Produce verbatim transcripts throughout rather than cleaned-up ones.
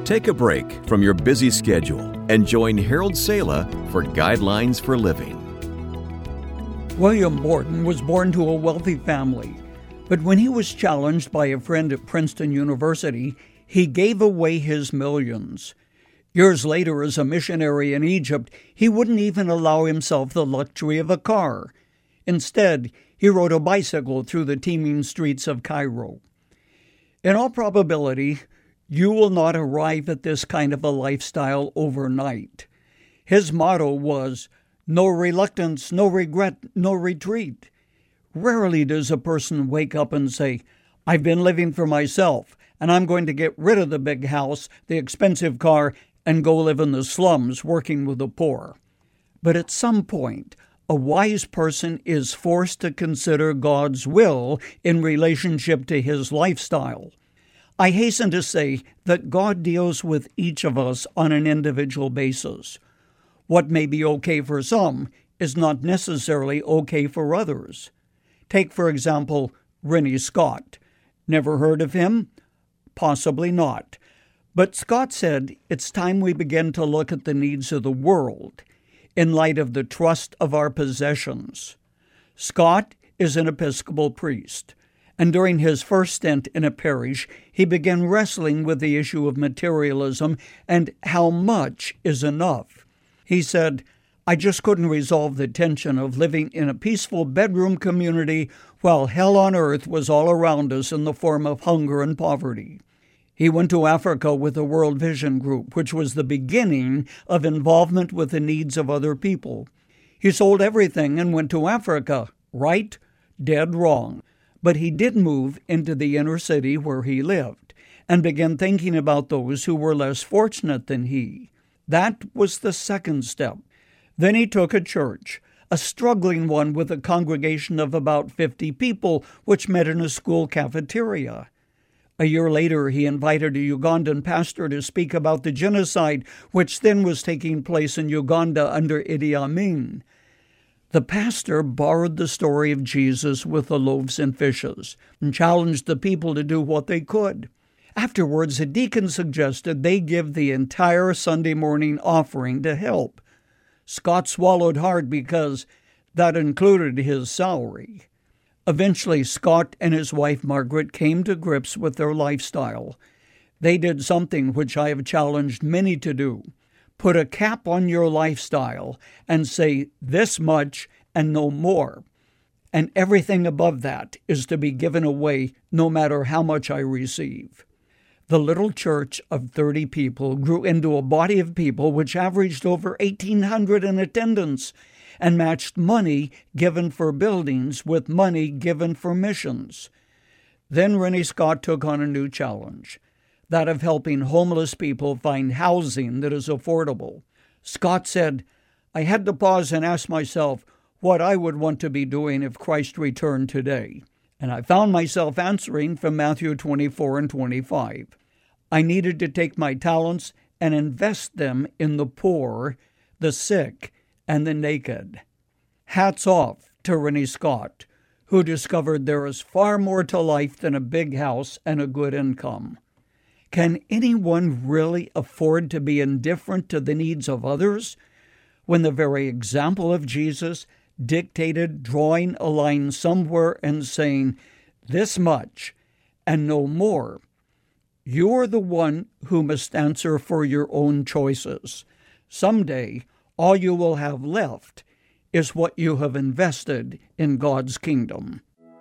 Take a break from your busy schedule and join Harold Sala for Guidelines for Living. William Morton was born to a wealthy family, but when he was challenged by a friend at Princeton University, he gave away his millions. Years later, as a missionary in Egypt, he wouldn't even allow himself the luxury of a car. Instead, he rode a bicycle through the teeming streets of Cairo. In all probability, you will not arrive at this kind of a lifestyle overnight. His motto was, "No reluctance, no regret, no retreat." Rarely does a person wake up and say, "I've been living for myself, and I'm going to get rid of the big house, the expensive car, and go live in the slums working with the poor." But at some point, a wise person is forced to consider God's will in relationship to his lifestyle. I hasten to say that God deals with each of us on an individual basis. What may be okay for some is not necessarily okay for others. Take, for example, Rennie Scott. Never heard of him? Possibly not. But Scott said it's time we begin to look at the needs of the world in light of the trust of our possessions. Scott is an Episcopal priest, and during his first stint in a parish, he began wrestling with the issue of materialism and how much is enough. He said, "I just couldn't resolve the tension of living in a peaceful bedroom community while hell on earth was all around us in the form of hunger and poverty." He went to Africa with the World Vision Group, which was the beginning of involvement with the needs of other people. He sold everything and went to Africa. Right? Dead wrong. But he did move into the inner city where he lived and began thinking about those who were less fortunate than he. That was the second step. Then he took a church, a struggling one with a congregation of about fifty people, which met in a school cafeteria. A year later, he invited a Ugandan pastor to speak about the genocide, which then was taking place in Uganda under Idi Amin. The pastor borrowed the story of Jesus with the loaves and fishes and challenged the people to do what they could. Afterwards, a deacon suggested they give the entire Sunday morning offering to help. Scott swallowed hard because that included his salary. Eventually, Scott and his wife Margaret came to grips with their lifestyle. They did something which I have challenged many to do. Put a cap on your lifestyle and say this much and no more. And everything above that is to be given away no matter how much I receive. The little church of thirty people grew into a body of people which averaged over eighteen hundred in attendance and matched money given for buildings with money given for missions. Then Rennie Scott took on a new challenge, that of helping homeless people find housing that is affordable. Scott said, "I had to pause and ask myself what I would want to be doing if Christ returned today. And I found myself answering from Matthew twenty-four and twenty-five. I needed to take my talents and invest them in the poor, the sick, and the naked." Hats off to Rennie Scott, who discovered there is far more to life than a big house and a good income. Can anyone really afford to be indifferent to the needs of others when the very example of Jesus dictated drawing a line somewhere and saying, "This much and no more"? You're the one who must answer for your own choices. Someday, all you will have left is what you have invested in God's kingdom.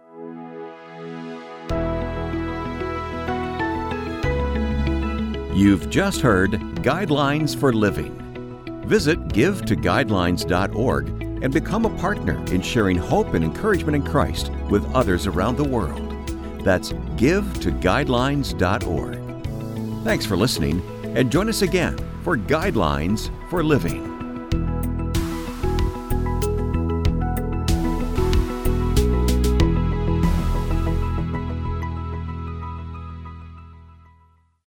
You've just heard Guidelines for Living. Visit give to guidelines dot org and become a partner in sharing hope and encouragement in Christ with others around the world. That's give to guidelines dot org. Thanks for listening, and join us again for Guidelines for Living.